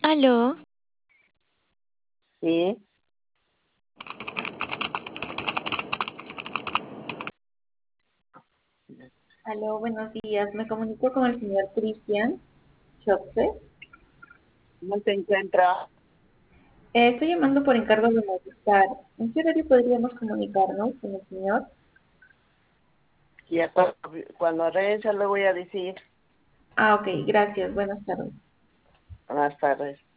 Aló, Sí, Aló, buenos días. Me comunico con el señor Cristian Schopfe. ¿cómo se encuentra? Estoy llamando por encargo de Movistar. ¿En qué horario podríamos comunicarnos con el señor? Ya cuando regrese le voy a decir. Ah, ok, gracias. Buenas tardes. Buenas tardes.